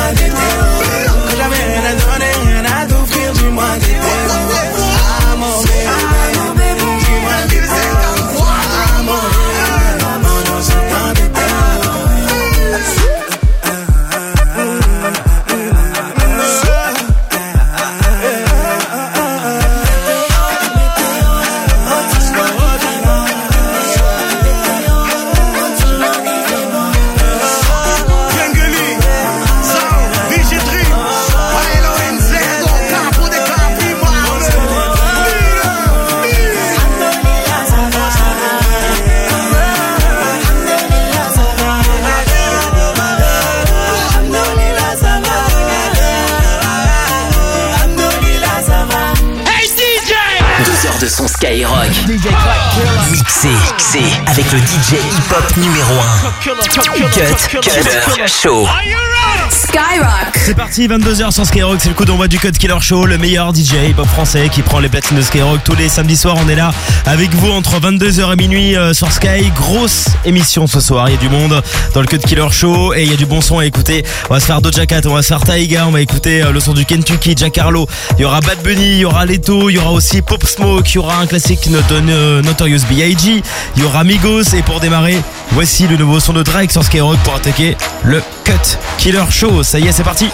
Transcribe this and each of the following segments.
Que j'avais rien à donner, rien à t'offrir, dis-moi des démons. Ah mon bébé, dis-moi des démons. Ah mon bébé, mon nom c'est dans des de son Skyrock. Mixé avec le DJ hip-hop numéro 1. Cut Killer Show. Skyrock. C'est parti, 22h sur Skyrock, c'est le coup d'envoi du Cut Killer Show, le meilleur DJ hip-hop français qui prend les platines de Skyrock tous les samedis soirs. On est là avec vous entre 22h et minuit sur Sky. Grosse émission ce soir, il y a du monde dans le Cut Killer Show et il y a du bon son à écouter. On va se faire Doja Cat, on va se faire Taiga, on va écouter le son du Kentucky, Jack Harlow. Il y aura Bad Bunny, il y aura Leto, il y aura aussi Pop Smoke, il y aura un classique Notorious B.I.G., il y aura Migos et pour démarrer, voici le nouveau son de Drake sur Skyrock pour attaquer le Cut Killer Show. Ça y est, c'est parti.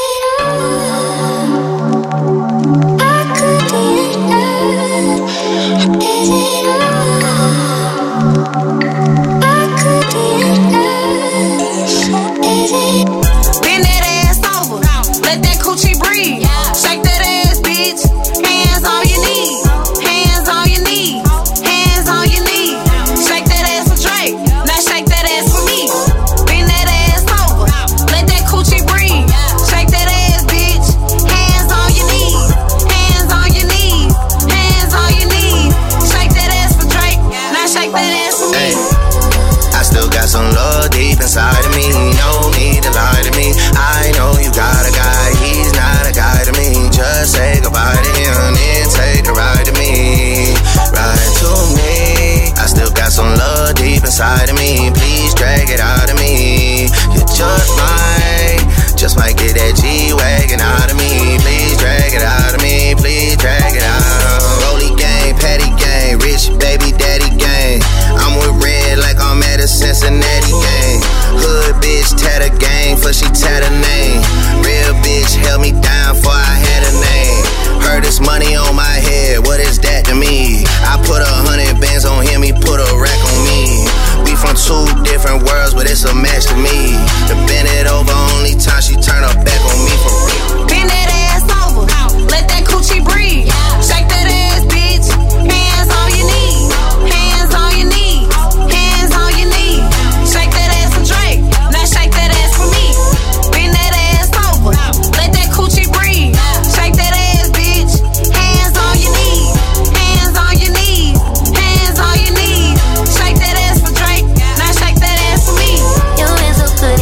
Some love deep inside of me, no need to lie to me. I know you got a guy, he's not a guy to me. Just say goodbye to him and take a ride to me. Ride to me. I still got some love deep inside of me. Please drag it out of me. You just might get that G-Wagon out of me. Please drag it out of me, please drag it out. Rolly gang, patty gang, rich baby daddy gang. I'm with Red like I'm at a Cincinnati game. Hood bitch, tat a gang, for she tat a name. Real bitch held me down before I had a name. Heard this money on my head, what is that to me? I put 100 bands on him, he put a rack on me. We from two different worlds, but it's a match to me. To bend it over, only time she turn her back on me for real. Bend that ass over, let that coochie breathe. Shake that ass, bitch, hands on your knees. Hands on your knees, hands on your knees. Shake that ass for Drake, now shake that ass for me. Bend that ass over, let that coochie breathe. Shake that ass, bitch, hands on your knees. Hands on your knees, hands on your knees. Shake that ass for Drake, now shake that ass for me. You is a good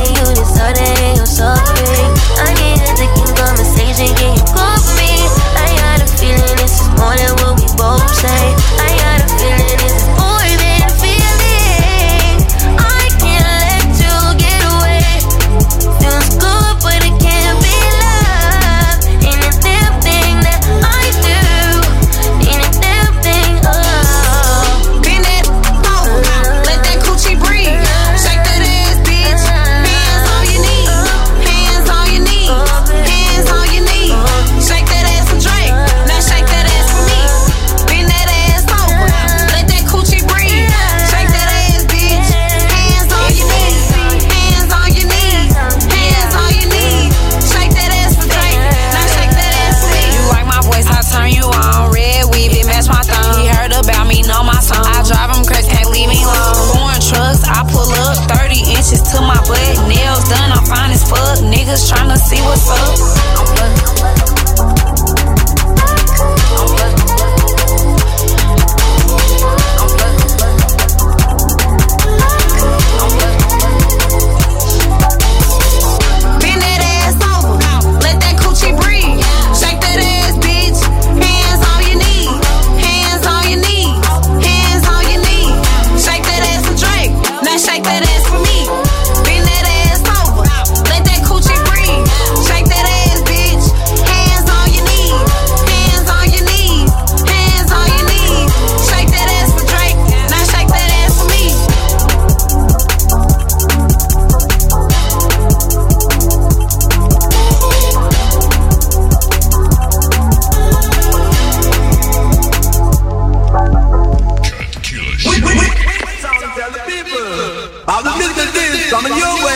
All the niggas is coming your way.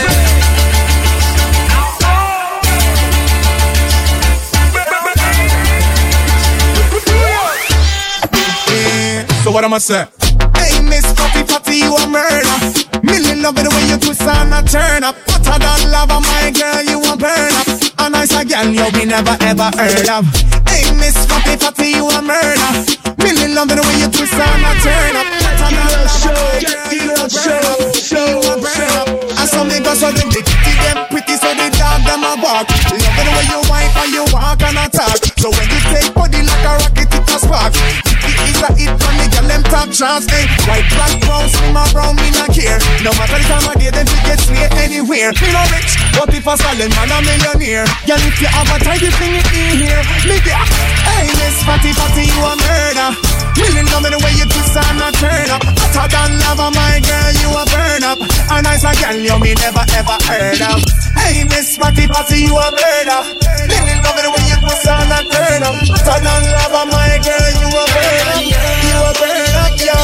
So what am I say? Hey, Miss Fatty Fatty, you a murder. Million love it the way you twist and a turn up. Hotter than lava, my girl, you a burn up. A nice girl you be never ever heard of. Hey, Miss Fatty Fatty, you a murder. Million love it the way you twist and a turn up. Hotter than lava, my girl, you a burn up. And some niggas so them pretty, them pretty, so the dog them a walk. Love it the way you whine and you walk and attack. So when you take body like a rocket, it a spark. It's a hit from the girl, them top shots, eh. White, black, brown, slim or brown, me not care. No matter the time of day, them fi get straight anywhere. Me no rich, but if a silent man a millionaire. Girl, if you have a tight, you bring it in here. Me get, hey, Miss Fatty Fatty, you a murder. Million love me the way you twist and a turn up. Hotter than lava, my girl, you a burn up. A nice girl, you me never ever heard of. Hey, Miss Fatty Fatty, you a murder. Million love me the way you twist and a turn up. Hotter than lava, my girl, you a burn up. You a burn up, yo.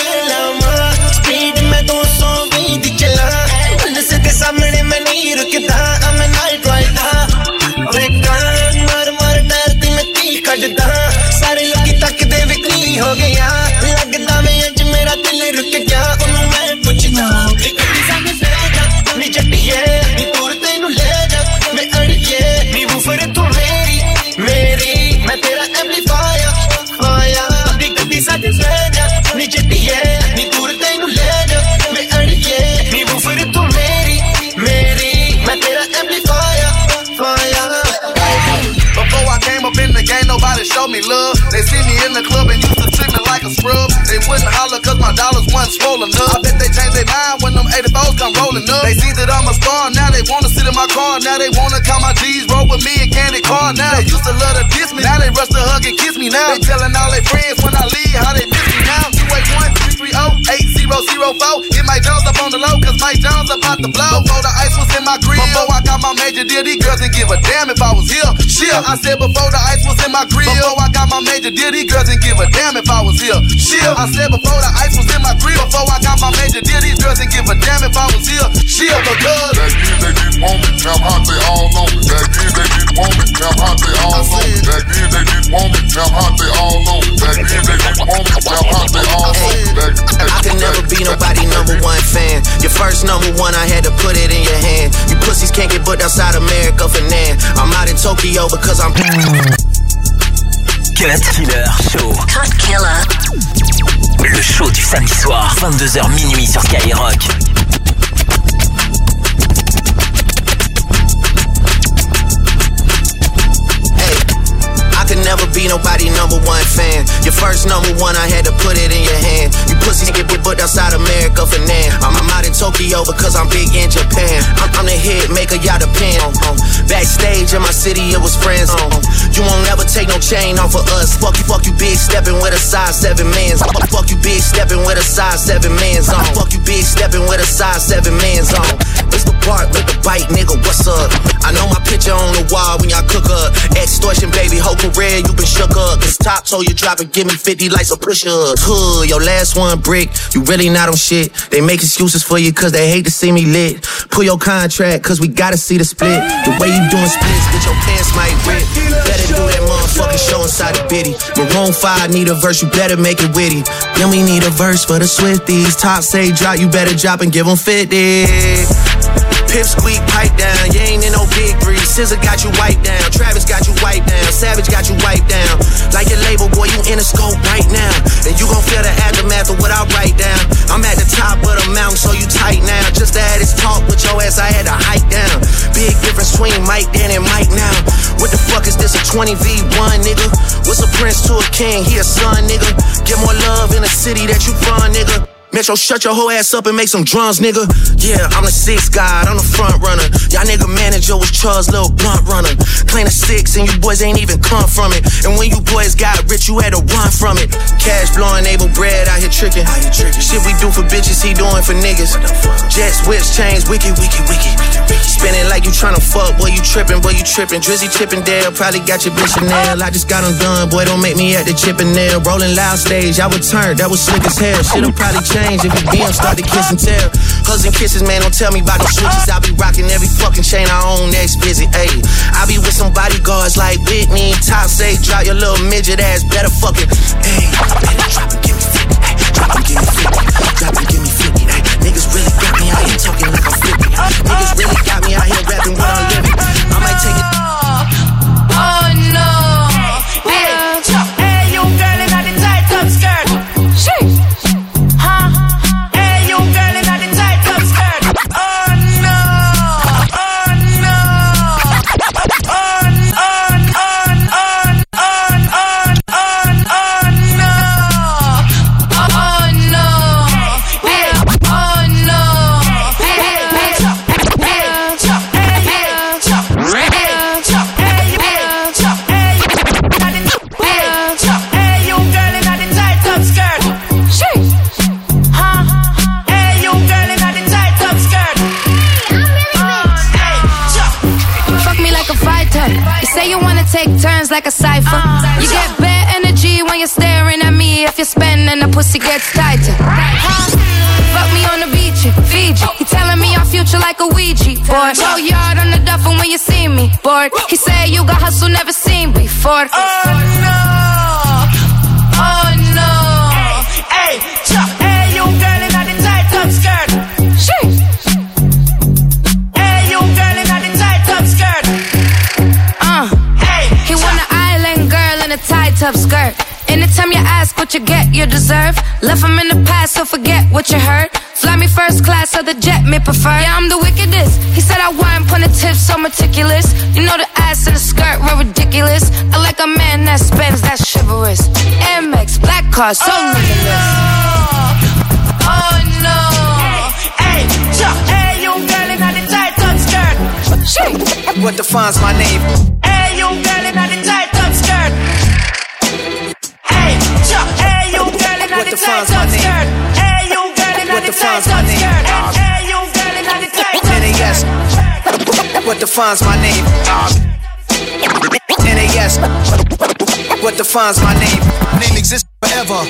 Speed में 220 चला बंद से के सामने मैं नहीं रुकता I'm a night rider रेकान मर मर डरती मैं तीर कटता सारे लोग की तक दे बिक्री हो गया लगता मैं आज मेरा दिल रुक गया उन्होंने मैं पूछता कभी सामने बैठा नी चट्टी है नी तोड़ते नु ले जा मैं अड़िए नी बूफर तू मेरी मैं तेरा एम्पलीफायर फायर कभी सामने बैठा नी चट्टी है नी तोड़ते नु ले जा मैं अड़िए नी बूफर तू मेरी मैं तेरा amplifier fire. Before I came up in the game, nobody showed me love. They see me in the club and used to treat me like a scrub. They wouldn't holler cause my dollars wasn't swollen up. I bet they changed their mind when them 84s come rolling up. They see that I'm a star, now they wanna sit in my car. Now they wanna count my G's, roll with me and candy car. Now they used to love to diss me, now they rush to hug and kiss me now. They telling all their friends when I leave how they miss me now. 281-330-8004. Hit Mike Jones up on the low cause Mike Jones about to blow. Before the ice was in my grill, before I got my major deal, these girls didn't give a damn if I was here. Shit, I said before the ice was in my grill, before I got my major deal, these girls didn't give a damn if I was here. Shit, I said before the ice was in my grill, before I got my major deal, these girls didn't give a damn if I was here. Shit, because back then they didn't want me, now hot they all on me. Back then they didn't want me, now hot they all on me. Back then they didn't want me, now hot they all on me. Back then they didn't want me, now hot they all on me. I can never be nobody number one fan. Your first number one, I had to put it in your hand. You pussies can't get booked outside America for nan. I'm out in Tokyo because I'm Cut Killer Show. Cut Killer. Le show du samedi soir, 22h minuit sur Skyrock. I could never be nobody number one fan. Your first number one, I had to put it in your hand. You pussies get booked outside America for nan. I'm out in Tokyo because I'm big in Japan. I'm the hit maker, y'all depend on. Backstage in my city, it was friends on. You won't never take no chain off of us. Fuck you big stepping with a size 7 mans. Fuck you big stepping with a size 7 mans on. Fuck you big stepping with a size 7 mans on. It's the part with the bite, nigga, what's up? I know my picture on the wall when y'all cook up. Extortion, baby, whole career, you been shook up. Cause top told you drop and give me 50 like some push-ups. Hood, your last one brick, you really not on shit. They make excuses for you cause they hate to see me lit. Pull your contract cause we gotta see the split. The way you doing splits, get your pants might rip. Better do that motherfucking show inside the bitty. Maroon 5 need a verse, you better make it witty. Then we need a verse for the Swifties. Top say drop, you better drop and give them 50. Pip squeak, pipe down, you ain't in no big three. SZA got you wiped down, Travis got you wiped down, Savage got you wiped down. Like your label, boy, you in the scope right now. And you gon' feel the aftermath of what I write down. I'm at the top of the mountain, so you tight now. Just to have this talk with your ass, I had to hike down. Big difference between Mike then and Mike now. What the fuck is this, a 20v1, nigga? What's a prince to a king, he a son, nigga? Get more love in the city that you from, nigga. Metro, shut your whole ass up and make some drums, nigga. Yeah, I'm the 6th guy, I'm the front runner. Y'all nigga manager was Charles' little blunt runner. Claim the 6 and you boys ain't even come from it. And when you boys got rich, you had to run from it. Cash blowing, able bread out here tricking. Shit we do for bitches, he doing for niggas. Jets, whips, chains, wiki. Spinning like you tryna fuck, boy, you trippin'. Drizzy Chippendale, probably got your bitch Chanel. I just got them done, boy, don't make me at the Chippendale. Rolling loud stage, I would turn, that was slick as hell. Shit'll probably change if you BM start to kiss and tell. Hugs and kisses, man, don't tell me about no switches. I be rocking every fucking chain I own, next busy, ayy. I be with some bodyguards like Whitney, top say, drop your little midget ass, better fucking, ayy. Drop and give me 50, ayy. Drop and give me 50, drop and give me 50, ayy. Niggas really got me out here talking like I'm 50. Niggas really got me out here rapping what I'm living. I might take it. Oh no. Hey, you girl in the tight top skirt. Sheesh. Huh? Hey, you girl in the tight top skirt. Oh no. Oh no. Oh no. Take turns like a cipher. You get bad energy when you're staring at me. If you spend and the pussy gets tighter. Fuck me on the beach, Fiji. He telling me I'm future like a Ouija board. Go yard on the duffel when you see me bored. He said you got hustle never seen before. Oh no, oh no. Hey, hey, you girl in the tight top skirt. Sheesh. Hey, you girl in the tight top skirt. He want an island girl in a tight top skirt. Anytime you ask what you get, you deserve. Left him in the past, so forget what you heard. Fly me first class, so the jet may prefer. Yeah, I'm the wickedest. He said I wine pon the tip, so meticulous. You know the ass and the skirt were ridiculous. I like a man that spends, that's chivalrous. Amex, black car, so ridiculous. Oh no. Hey, you girl in the tight top skirt. Shit. What defines my name? Hey, you girl in the tight top skirt. Hey, you girl in the tight top skirt. Hey, you girl in the tight top skirt. Hey, you girl in the tight top skirt. NAS. What defines my name? NAS. What defines my name? Name exists forever.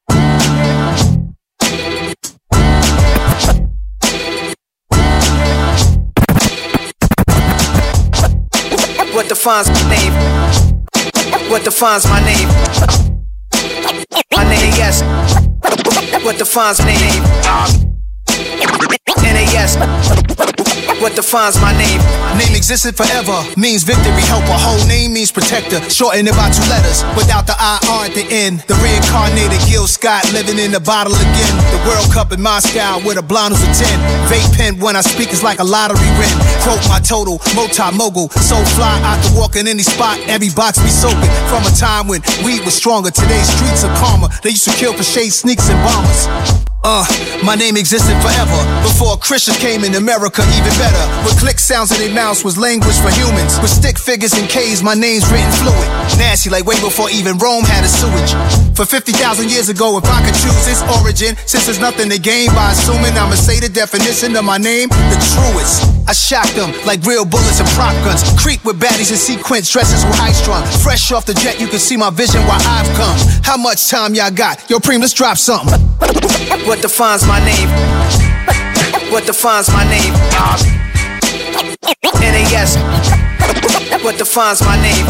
What defines my name? What defines my name? My name, yes. What defines my name? NAS. What defines my name? Name existed forever, means victory. Help a whole name means protector. Shorten it by 2 letters, without the IR at the end. The reincarnated Gil Scott living in the bottle again. The World Cup in Moscow with a blonde who's a 10. Vape pen when I speak is like a lottery win. Quote my total, multi-mogul. So fly out to walk in any spot, every box be soaking. From a time when weed was stronger, today's streets are calmer. They used to kill for shade sneaks and bombers. My name existed forever. Before Christians came in America, even better. With click sounds in their mouths was language for humans. With stick figures and K's, my name's written fluid. Nasty like way before even Rome had a sewage. For 50,000 years ago, if I could choose its origin, since there's nothing to gain by assuming, I'ma say the definition of my name, the truest. I shock them like real bullets and prop guns. Creep with baddies in sequence, dresses with high strung. Fresh off the jet, you can see my vision where I've come. How much time y'all got? Yo, Preem, let's drop something. What defines my name? What defines my name? NAS. What defines my name?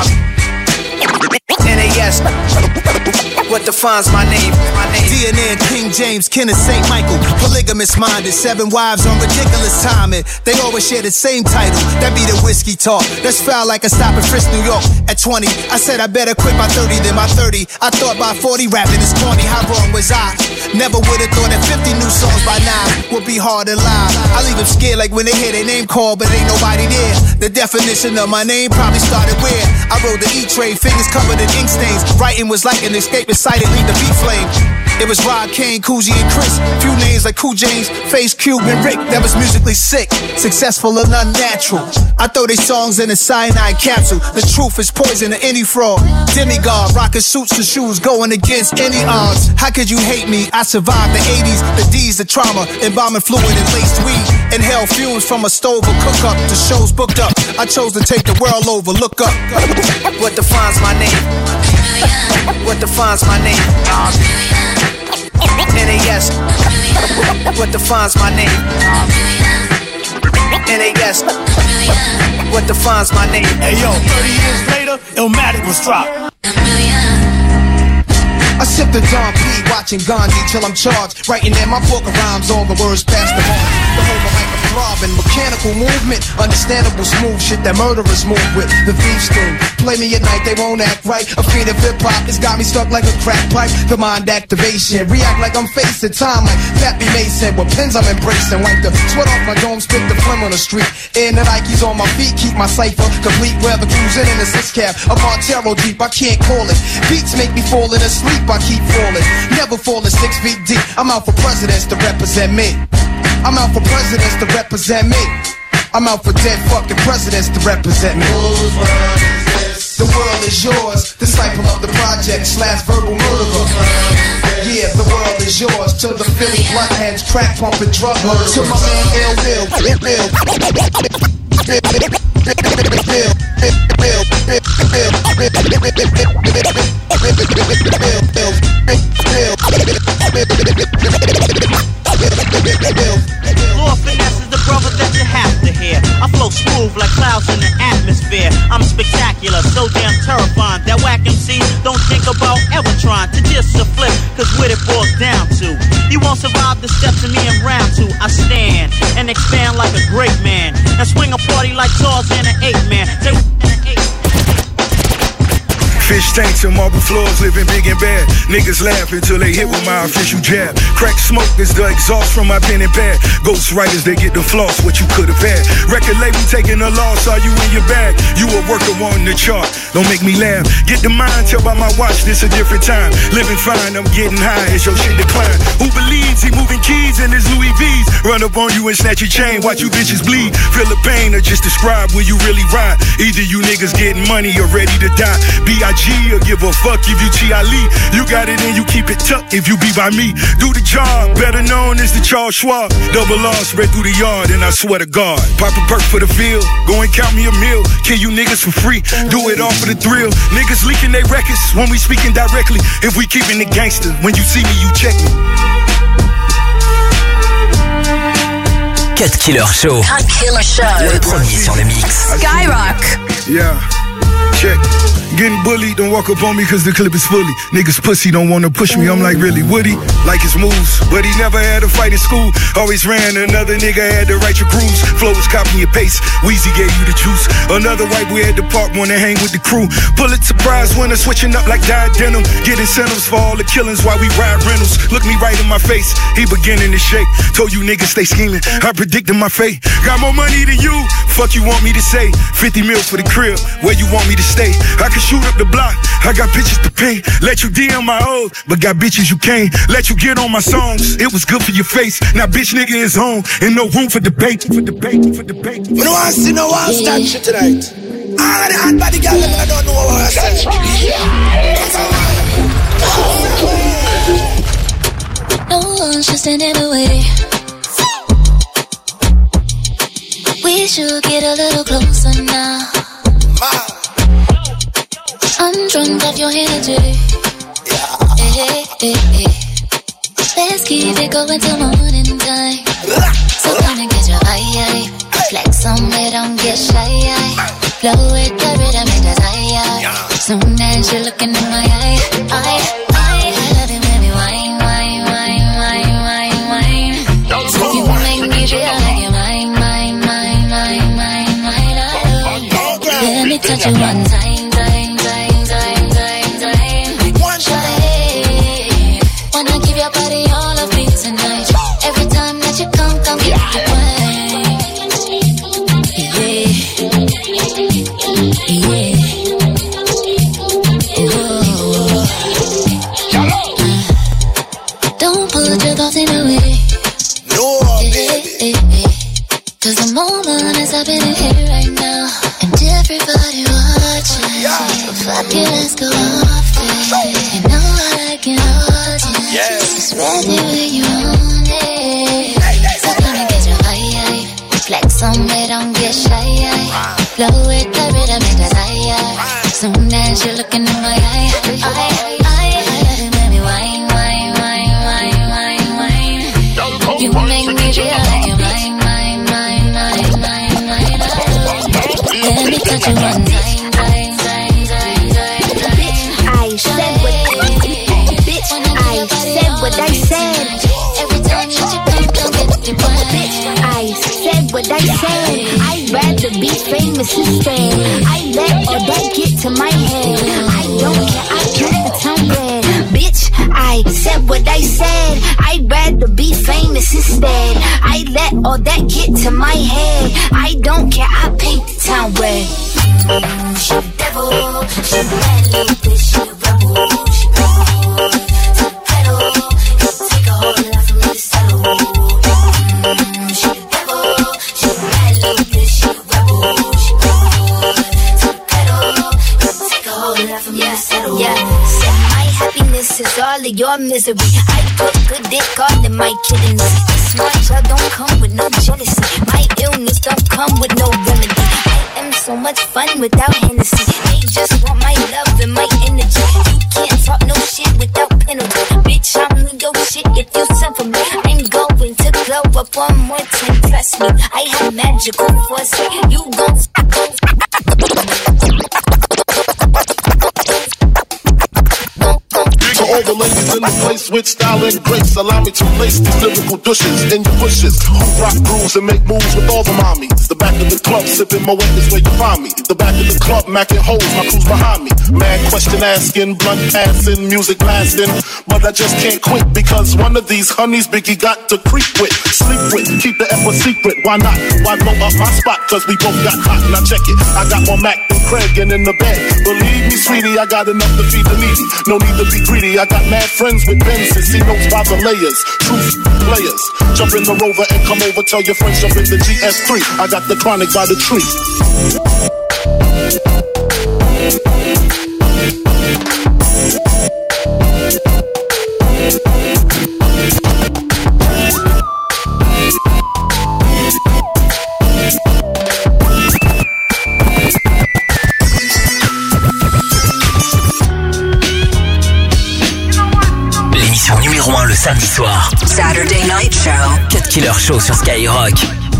NAS. What defines my name? DNA and King James, Kenneth St. Michael. Polygamous minded, 7 wives on ridiculous timing. They always share the same title. That be the whiskey talk. That's foul like a stop in Frisk, New York. At 20, I said I better quit by 30 than by 30. I thought by 40 rapping is corny. How wrong was I? Never would've thought that 50 new songs by now would be hard to live. I leave them scared like when they hear their name called, but ain't nobody there. The definition of my name probably started where I rode the E-Trade, fingers covered in ink stains. Writing was like an escape inside it, leave the beat flame. It was Rod, Kane, Coogee, and Chris. Few names like Cool James, Face Cube, and Rick. That was musically sick, successful and unnatural. I throw these songs in a cyanide capsule. The truth is poison to any fraud. Demigod, rocking suits and shoes, going against any odds. How could you hate me? I survived the 80s, the D's, the trauma, embalming fluid and laced weed. Inhale fumes from a stove or cook up. The show's booked up. I chose to take the world over. Look up. What defines my name? What defines my name? NAS. What defines my name? NAS. What defines my name? Hey yo, 30 years later, Illmatic was dropped. I sip the Don P, watching Gandhi till I'm charged. Writing in my book of rhymes, all the words past the mark. The whole mic a throbbing, mechanical movement, understandable smooth shit that murderers move with. The thieves do. Play me at night, they won't act right. A fiend of hip hop, it's got me stuck like a crack pipe. The mind activation, react like I'm facing time like Pappy Mason. With pins I'm embracing, wipe the sweat off my dome, spit the phlegm on the street. And the Nikes on my feet, keep my cipher complete. Weather cruising in a 6-cab, a Montero Jeep, I can't call it. Beats make me falling asleep, I keep falling. Never falling 6 feet deep. I'm out for presidents to represent me. I'm out for presidents to represent me. I'm out for dead fucking presidents to represent me. The world is yours, disciple of the project / verbal murderer. Yeah, the world is yours. To the Philly bloodheads, crack pumping drug murderers. To my man Ill Bill. Lord Finesse is the brother that you have to hear. I flow smooth like clouds in the atmosphere. I'm spectacular, so damn terrifying that whack MCs don't think about ever trying to diss or flip, cause what it boils down to, you won't survive the steps of me in round 2. I stand and expand like a great man and swing a party like Tarzan and 8-Man. Fish tanks and marble floors, living big and bad. Niggas laugh until they hit with my official jab. Crack smoke is the exhaust from my pen and pad. Ghost writers, they get the floss, what you could have had. Record label taking a loss, are you in your bag? You a worker on the chart, don't make me laugh. Get the mind, tell by my watch, this a different time. Living fine, I'm getting high as your shit decline. Who believes he moving keys in his Louis V's? Run up on you and snatch your chain, watch you bitches bleed. Feel the pain or just describe where you really ride. Either you niggas getting money or ready to die. B.I.G. or give a fuck if you Chi-Ali. You got it and you keep it tucked if you be by me. Do the job, better known as the Charles Schwab. Double R spread through the yard and I swear to God. Pop a perk for the field, go and count me a meal. Kill you niggas for free, do it all for the thrill. Niggas leaking they records when we speaking directly. If we keeping it gangster, when you see me you check me. Cut Killer Show. Cut Killer Show. Le premier sur le mix. Skyrock. Yeah. Check. Getting bullied, don't walk up on me cause the clip is fully. Niggas pussy don't wanna push me, I'm like really Woody. Like his moves, but he never had a fight in school. Always ran, another nigga had to write your grooves. Flow was copy and paste, Weezy gave you the juice. Another white boy at the park wanna hang with the crew. Pulitzer Prize winner, switching up like dyed denim. Get incentives for all the killings while we ride rentals. Look me right in my face, he beginning to shake. Told you niggas stay scheming, I predicted my fate. Got more money than you, fuck you want me to say. 50 mil for the crib, where you want me to stay. I can shoot up the block, I got pictures to paint. Let you DM my old, but got bitches you can't. Let you get on my songs, it was good for your face. Now bitch nigga is home, and no room for debate. For debate. We don't want to see no one start shit tonight. All of the hot body girls, I don't know what I say. No one should stand in the way. We should get a little closer now. I'm drunk off your energy. Hey, hey, hey. Let's keep it going till morning time. So come and get your eye. Flex on me, don't get shy. Blow it, the rhythm, make us high. Soon as you're looking in my eye, I love it when we whine. You make me feel like you're mine. Let me touch you one time. Wanna give your body all of me tonight. Every time that you come get the that you're looking in my eye. Baby, wine, wine, wine, wine, wine, wine. You make me feel like you're mine, mine, mine, mine, mine, mine. Let me touch you one time. What I said. Every time you come, don't get the Bitch, I said what I said. I'd rather be famous instead. I let all that get to my head. I don't care, I keep the town red. Bitch, I said what I said. I'd rather be famous instead. I let all that get to my head. I don't care, I paint the town red. She the devil, she the bad little bitch, she the rebel, she the is all of your misery. I put good dick all in my kidneys. This much I don't come with no jealousy. My illness don't come with no remedy. I am so much fun without Hennessy. They just want my love and my energy. You can't talk no shit without penalty. Bitch, I'm your shit if you send for me. I'm going to glow up one more time. Trust me, I have magical foresight. You gon' To all the ladies in the place with style and grace, allow me to place these lyrical douches in your bushes. Who rock grooves and make moves with all the mommies. The back of the club, sipping my wet is where you find me. The back of the club, macking hoes, my crew's behind me. Mad question asking, blunt passing, music lasting. But I just can't quit because one of these honeys Biggie got to creep with, sleep with, keep the F a secret. Why not? Why blow up my spot? Cause we both got hot. Now check it. I got more Mac than Craig and in the bed. Believe me, sweetie, I got enough to feed the needy. No need to be greedy. I got mad friends with Benzes. He knows by the layers. Truth players. Jump in the Rover and come over. Tell your friends jump in the GS3. I got the chronic by the tree. Numéro 1 le samedi soir. Saturday Night Show. Cut Killer Show sur Skyrock.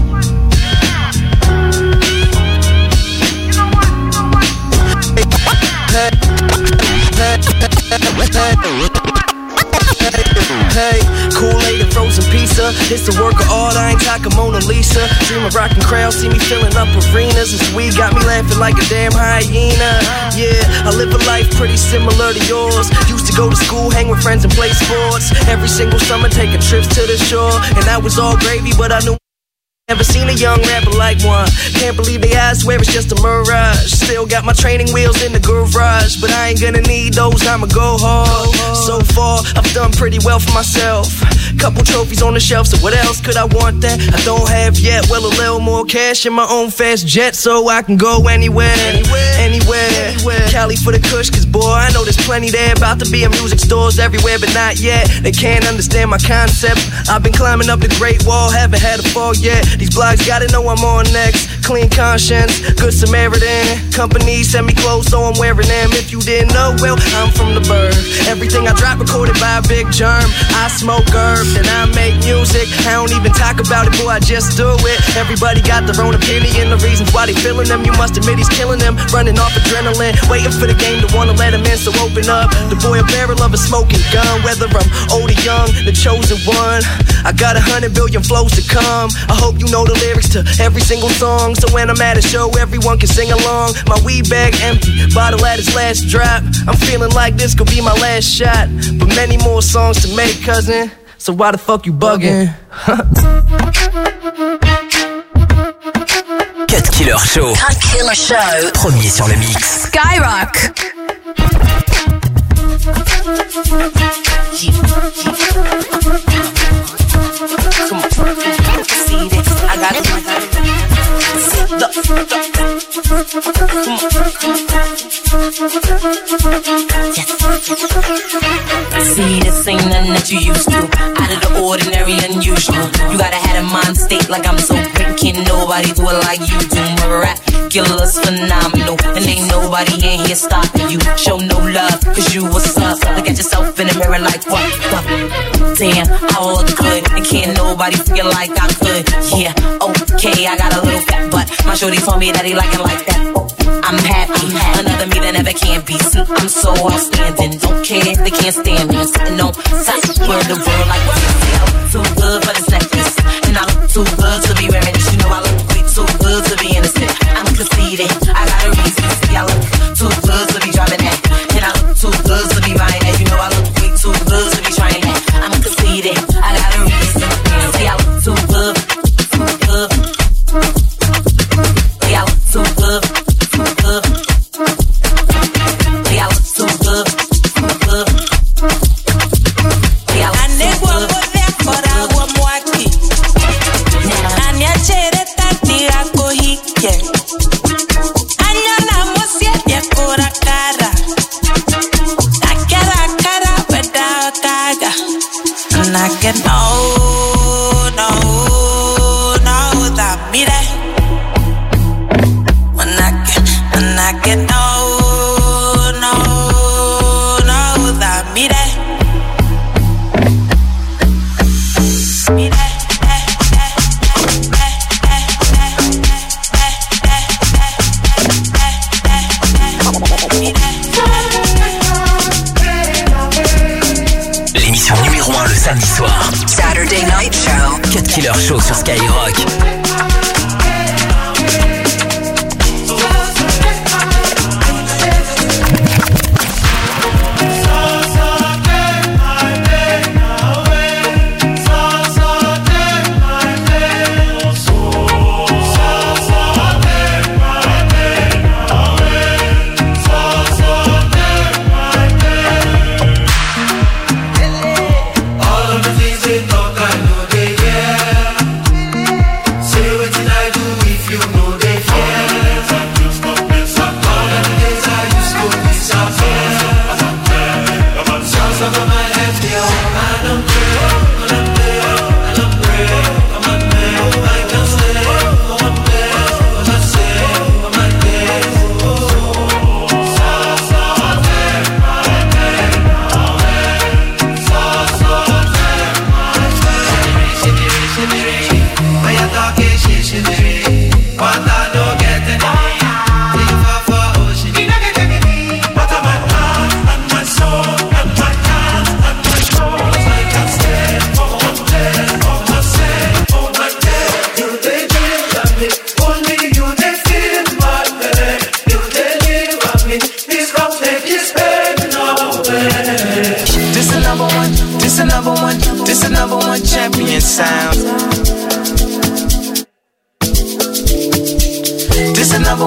Hey, Kool-Aid and frozen pizza. It's the work of art, I ain't talking Mona Lisa. Dream of rocking crowds, see me filling up arenas. This weed got me laughing like a damn hyena. Yeah, I live a life pretty similar to yours. Used to go to school, hang with friends and play sports. Every single summer taking trips to the shore. And that was all gravy, but I knew never seen a young rapper like one. Can't believe they I swear it's just a mirage. Still got my training wheels in the garage, but I ain't gonna need those, I'ma go hard. So far, I've done pretty well for myself. Couple trophies on the shelf, so what else could I want that I don't have yet? Well, a little more cash in my own fast jet, so I can go anywhere. Cali for the kush, cause boy, I know there's plenty there. About to be in music stores everywhere, but not yet. They can't understand my concept. I've been climbing up the Great Wall, haven't had a fall yet. These blogs gotta know I'm on next. Clean conscience, good Samaritan. Company send me clothes, so I'm wearing them. If you didn't know, well, I'm from the bird. Everything I drop recorded by a big germ. I smoke herb, then I make music. I don't even talk about it, boy, I just do it. Everybody got their own opinion, the reasons why they feeling them. You must admit he's killing them, running off adrenaline, waiting for the game to wanna let him in, so open up. The boy a barrel of a smoking gun, whether I'm old or young, the chosen one. I got 100 billion flows to come. I hope you know the lyrics to every single song, so when I'm at a show, everyone can sing along. My weed bag empty, bottle at its last drop. I'm feeling like this could be my last shot, but many more songs to make, cousin. So why the fuck you bugging? Cut Killer Show. Cut Killer Show. Premier sur le mix. Skyrock. See this? I got it. See, this ain't nothing that you used to. Out of the ordinary, unusual. You gotta have a mind state like I'm so great. Can't nobody do it like you do. Miraculous, phenomenal. And ain't nobody in here stopping you. Show no love, cause you what's up. Look at yourself in the mirror like what the damn, I look good. And can't nobody feel like I could. Yeah, okay, I got a little fat butt. My shorty told me that he like it like that. Oh, I'm happy. Another me that never can be. See, I'm so outstanding. Don't care if they can't stand me. I'm sitting on top where the world like what? I look too good for this necklace. And I look too good to be wearing this. You know I look way too good to be innocent. I'm conceited. I got a reason. See, I look too good to be driving that. And I look too good to be buying that. You know I look way too good to be trying that. I'm conceited. I got a reason. See, I look too good. Too good. See, I look too good. Too good. See, I look too good. Too good. See, I look too good. And I get no, that me there. When I get no, that me there. Me there. L'émission numéro 1 le samedi soir. Saturday Night Show. Cut Killer Show sur Skyrock. This a number one champion sound. This a number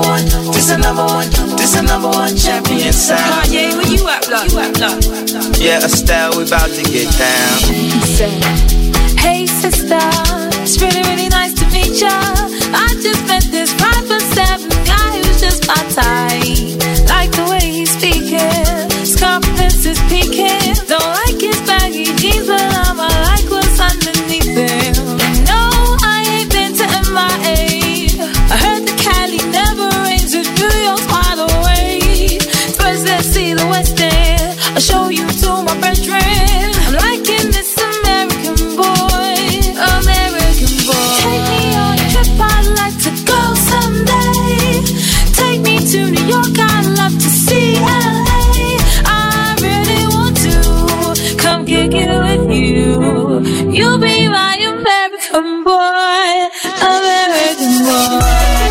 one champion sound. Kanye, where you at, love? Yeah, Estelle, we about to get down. Hey sister, it's really, really nice to meet ya. I just met this 5'7" guy who's just my type. Like the way he's speaking, his confidence is peaking. Don't like his baggy jeans, but I like what's underneath him. No, I ain't been to MIA. I heard that Cali never rains, and New York's wide away. First let's see the West End, I'll show you to my brethren. I'm liking this American boy. Take me on a trip, I'd like to go someday. Take me to New York, I'd love to see LA. I really want to come kick it with you. You'll be my American boy, American boy.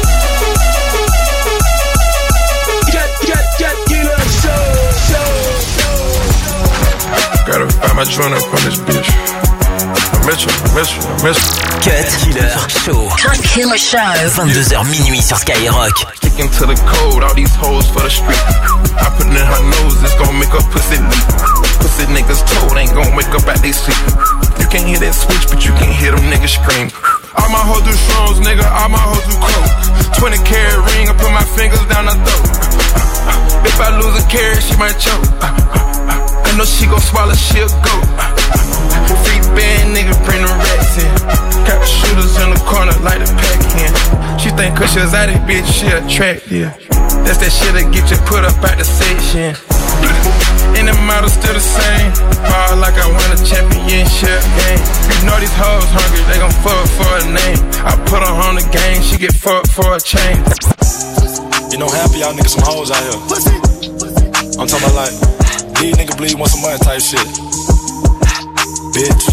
Gotta find my joint up on this bitch. I miss you. Cut Killer Show. Cut Killer Show. 22h minuit sur Skyrock. Sticking to the code, all these hoes for the street. I put it in her nose, it's gon' make her pussy leak. Pussy niggas told ain't gon' wake up at they sleep. You can't hear that switch, but you can hear them niggas scream. All my hoes do shrooms, nigga, all my hoes do coke. 20 carat ring, I put my fingers down her throat. If I lose a carat, she might choke. I know she gon' swallow, she'll go. Free band nigga, bring the rats in. Got the shooters in the corner like the pack in. She think cause she was out of bitch, she attractive. That's that shit that get you put up out the section. And the model still the same. Ball like I won a championship game. You know these hoes hungry, they gon' fuck for a name. I put her on the game, she get fucked for a chain. You know half of y'all niggas some hoes out here. I'm talking about like, these niggas bleed want some money type shit. Bitch.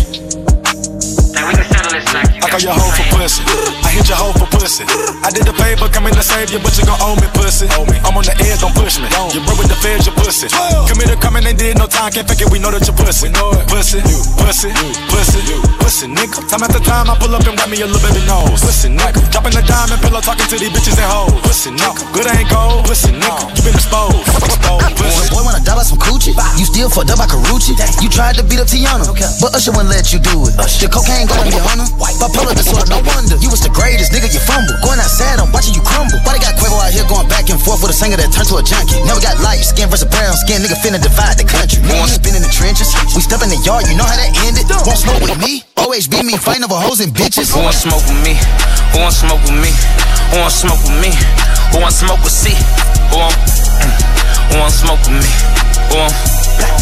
I call your hoe for pussy. I hit your hoe for pussy. I did the paper, coming to save you, but you gon' owe me pussy. I'm on the edge, don't push me. You broke with the feds, you pussy. Committed, coming, ain't did no time, can't fake it, we know that you pussy. Pussy, pussy, pussy, pussy, nigga. Time after time, I pull up and wipe me a little baby nose. Pussy, nigga. Dropping the diamond pillow, talking to these bitches and hoes. Pussy, nigga. Good ain't gold. Pussy, nigga. You been exposed. Boy, wanna die by some coochie. You still fucked up by Karuchi. You tried to beat up Tiana, but Usher wouldn't let you do it. The cocaine got on your honor. Bipolar disorder, no wonder. You was the greatest, nigga, you fumble. Going outside, I'm watching you crumble. Why they got Quavo out here going back and forth with a singer that turned to a junkie? Never got light skin versus brown skin, nigga finna divide the country. Nigga, you been in the trenches. We step in the yard, you know how that ended. Won't smoke with me? Always be me, fighting over hoes and bitches. Who want smoke with me? Who want smoke with me? Who want smoke with me? Who want smoke with C? Who want smoke with me? Who want